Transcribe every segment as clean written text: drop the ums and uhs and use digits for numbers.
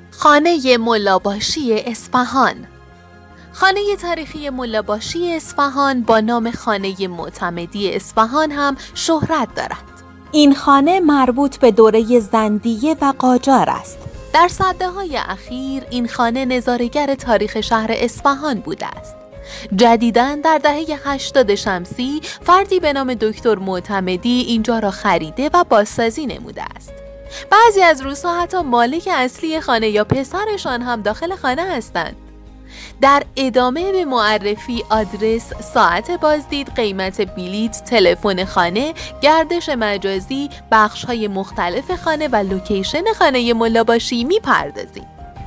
خانه ملاباشی اصفهان. خانه تاریخی ملاباشی اصفهان با نام خانه معتمدی اصفهان هم شهرت دارد. این خانه مربوط به دوره زندیه و قاجار است. در سده‌های اخیر این خانه نظاره‌گر تاریخ شهر اصفهان بوده است. جدیداً در دهه 80 شمسی فردی به نام دکتر معتمدی اینجا را خریده و بازسازی نموده است. بعضی از روس‌ها حتی مالک اصلی خانه یا پسرشان هم داخل خانه هستند. در ادامه به معرفی، آدرس، ساعت بازدید، قیمت بلیط، تلفن خانه، گردش مجازی، بخش‌های مختلف خانه و لوکیشن خانه ملاباشی می‌پردازیم.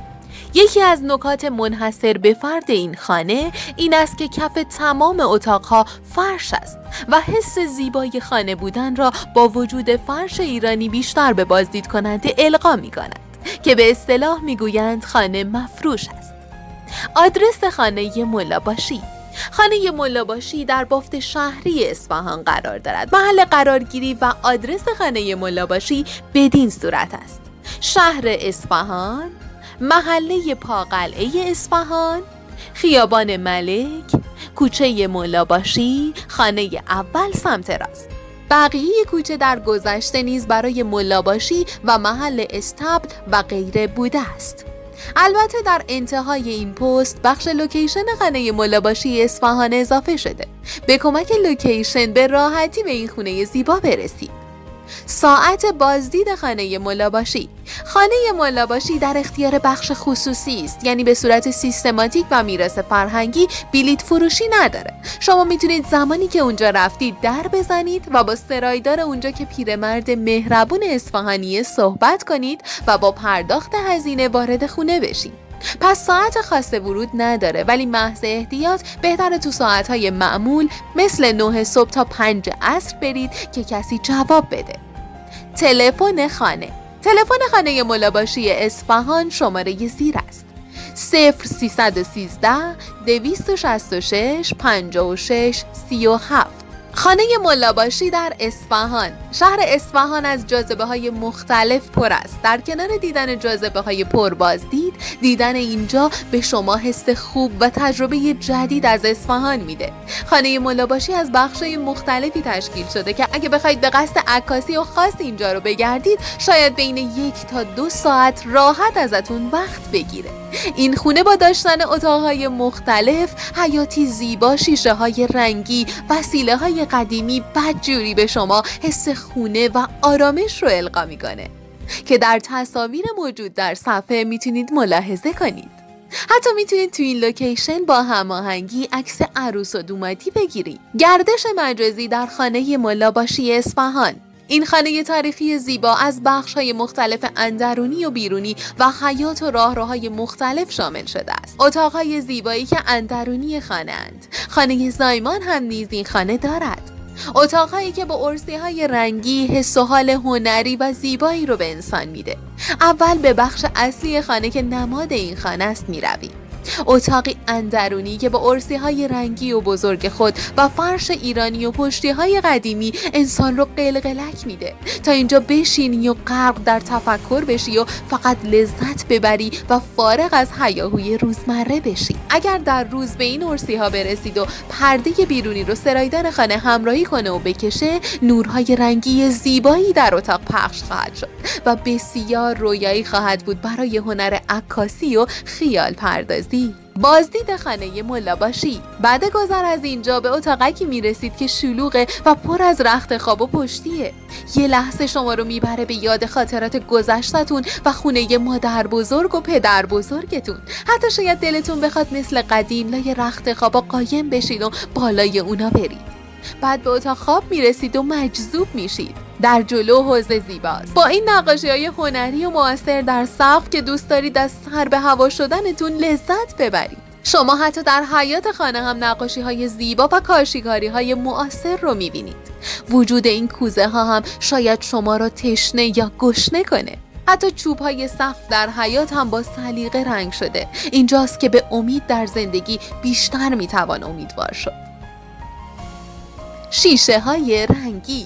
یکی از نکات منحصر به فرد این خانه این است که کف تمام اتاقها فرش است و حس زیبای خانه بودن را با وجود فرش ایرانی بیشتر به بازدید کننده القا می کند که به اصطلاح می گویند خانه مفروش است. آدرس خانه ملاباشی. خانه ملاباشی در بافت شهری اصفهان قرار دارد. محل قرارگیری و آدرس خانه ملاباشی بدین صورت است: شهر اصفهان، محله پاقلعه اصفهان، خیابان ملک، کوچه ملاباشی، خانه اول سمت راست. بقیه کوچه در گذشته نیز برای ملاباشی و محل استبل و غیره بوده است. البته در انتهای این پست بخش لوکیشن خانه ملاباشی اصفهان اضافه شده. به کمک لوکیشن به راحتی به این خانه زیبا برسید. ساعت بازدید خانه ملاباشی. خانه ملاباشی در اختیار بخش خصوصی است، یعنی به صورت سیستماتیک و میراث فرهنگی بلیط فروشی نداره. شما میتونید زمانی که اونجا رفتید در بزنید و با سرایدار اونجا که پیرمرد مهربون اصفهانیه صحبت کنید و با پرداخت هزینه وارد خونه بشید. پس ساعت خاص ورود نداره، ولی محض احتیاط بهتره تو ساعتهای معمول مثل 9 صبح تا 5 عصر برید که کسی جواب بده. تلفن خانه. تلفن خانه ملاباشی اصفهان شماره زیر است: 0313 266 56 37. خانه ملاباشی در اصفهان. شهر اصفهان از جاذبه‌های مختلف پر است. در کنار دیدن جاذبه‌های پر بازدید، دیدن اینجا به شما حس خوب و تجربه جدید از اصفهان میده. خانه ملاباشی از بخش‌های مختلفی تشکیل شده که اگه بخواید به قصد عکاسی و خاص اینجا رو بگردید، شاید بین 1 تا 2 ساعت راحت ازتون وقت بگیره. این خونه با داشتن اتاق‌های مختلف، حیاتی زیبا، شیشه‌های رنگی، وسیله‌های قدیمی بدجوری به شما حس خونه و آرامش رو القا میکنه که در تصاویر موجود در صفحه میتونید ملاحظه کنید. حتی میتونید تو این لوکیشن با هماهنگی عکس عروس و دومادی بگیرید. گردش مجازی در خانه ملاباشی اصفهان. این خانه تاریخی زیبا از بخش‌های مختلف اندرونی و بیرونی و حیاط و راهروهای مختلف شامل شده است. اتاق‌های زیبایی که اندرونی خانه اند. خانه زایمان هم نیز این خانه دارد. اتاق‌هایی که با ارسی‌های رنگی حس و حال هنری و زیبایی رو به انسان میده. اول به بخش اصلی خانه که نماد این خانه است میرویم. اتاقی اندرونی که با ارسی‌های رنگی و بزرگ خود و فرش ایرانی و پشتی‌های قدیمی انسان رو قلقلک میده تا اینجا بشینی و غرق در تفکر بشی و فقط لذت ببری و فارغ از هیاهوی روزمره بشی. اگر در روز به این ارسی‌ها برسید و پرده بیرونی رو سرایدار خانه همراهی کنه و بکشه، نورهای رنگی زیبایی در اتاق پخش خواهد شد و بسیار رویایی خواهد بود برای هنر عکاسی و خیال پردازی. بازدید خانه ملاباشی. بعد گذر از اینجا به اتاقکی میرسید که شلوغه و پر از رخت خواب و پشتیه. یه لحظه شما رو میبره به یاد خاطرات گذشتتون و خونه مادر بزرگ و پدر بزرگتون. حتی شاید دلتون بخواد مثل قدیم لای رخت خوابا قایم بشین و بالای اونا برید. بعد به اتاق خواب میرسید و مجذوب میشید. در جلو حوض زیباست با این نقاشی‌های هنری و معاصر در سقف که دوست دارید از سر به هوا شدنتون لذت ببرید. شما حتی در حیاط خانه هم نقاشی‌های زیبا و کاشی‌کاری‌های معاصر رو می‌بینید. وجود این کوزه ها هم شاید شما را تشنه یا گشنه کنه. حتی چوب‌های سقف در حیاط هم با سلیقه رنگ شده. اینجاست که به امید در زندگی بیشتر می‌توان امیدوار شد. شیشه‌های رنگی.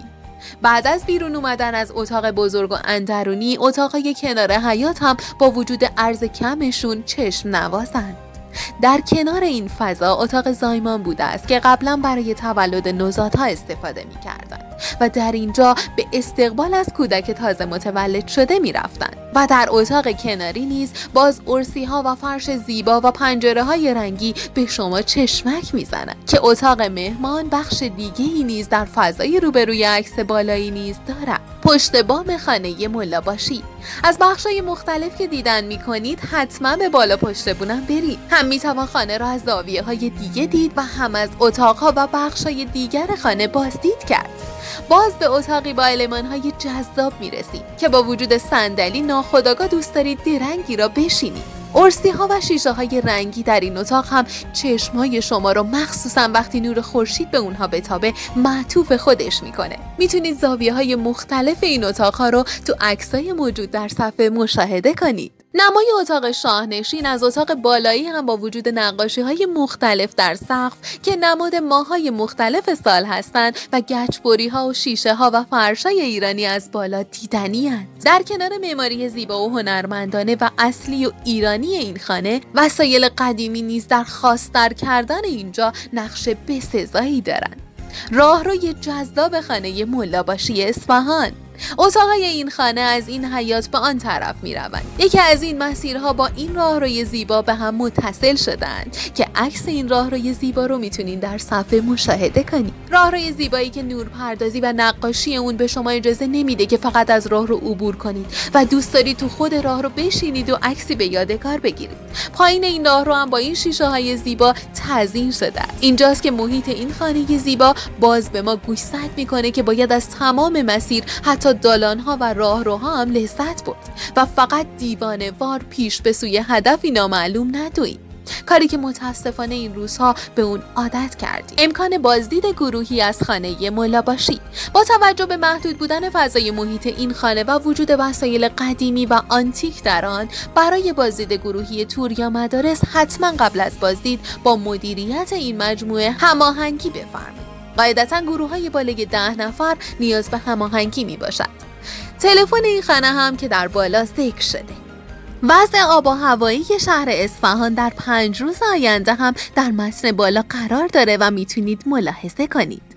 بعد از بیرون اومدن از اتاق بزرگ و اندرونی، اتاقای کنار حیاط هم با وجود عرض کمشون چشم نوازند. در کنار این فضا اتاق زایمان بوده است که قبلا برای تولد نوزادها استفاده می‌کردند و در اینجا به استقبال از کودک تازه متولد شده می‌رفتند. و در اتاق کناری نیز باز ارسی‌ها و فرش زیبا و پنجره‌های رنگی به شما چشمک می‌زنند که اتاق مهمان بخش دیگه‌ای نیز در فضای روبروی عکس بالایی نیز دارد. پشت بام خانه ملاباشی. از بخش‌های مختلف که دیدن می‌کنید حتما به بالا پشت بونم برید. هم می‌توان خانه را از زاویه‌های دیگه دید و هم از اتاق‌ها و بخش‌های دیگر خانه بازدید کرد. باز به اتاقی با المان‌های جذاب می‌رسید که با وجود صندلی ناخودآگاه دوست دارید درنگی را بشینید. ارسی‌ها و شیشه‌های رنگی در این اتاق هم چشم‌های شما رو مخصوصاً وقتی نور خورشید به اونها بتابه معطوف خودش میکنه. میتونید زاویه‌های مختلف این اتاق‌ها رو تو عکسای موجود در صفحه مشاهده کنید. نمای اتاق شاهنشین از اتاق بالایی هم با وجود نقاشی‌های مختلف در سقف که نماد ماه‌های مختلف سال هستند و گچبری‌ها و شیشه‌ها و فرش‌های ایرانی از بالا دیدنی‌اند. در کنار معماری زیبا و هنرمندانه و اصلی و ایرانی این خانه، وسایل قدیمی نیز در خاص‌تر کردن اینجا نقش بسزایی دارند. راهروی جذاب خانه ملاباشی اصفهان. اتاقای این خانه از این حیاط به آن طرف می روند. یکی از این مسیرها با این راهروی زیبا به هم متصل شدند که عکس این راهروی زیبا رو میتونید در صفحه مشاهده کنید. راهروی زیبایی که نورپردازی و نقاشی اون به شما اجازه نمیده که فقط از راه رو عبور کنید و دوست دارید تو خود راه رو بشینید و عکسی به یادگار بگیرید. پایین این راه رو هم با این شیشه های زیبا تزیین شده است. اینجاست که محیط این خانه زیبا باز به ما گوشزد میکنه که باید از تمام مسیر حتی دالان‌ها و راهروها هم لذت برد و فقط دیوانه‌وار پیش به سوی هدفی نامعلوم ندوید. کاری که متاسفانه این روزها به اون عادت کردیم. امکان بازدید گروهی از خانه ملاباشی. با توجه به محدود بودن فضای محیط این خانه و وجود وسایل قدیمی و آنتیک در آن، برای بازدید گروهی تور یا مدارس حتما قبل از بازدید با مدیریت این مجموعه هماهنگی بفرمایید. قاعدتاً گروه‌های بالای 10 نفر نیاز به هماهنگی میباشد. تلفن این خانه هم که در بالا ذکر شده. وضع آب و هوایی شهر اصفهان در 5 روز آینده هم در متن بالا قرار داره و میتونید ملاحظه کنید.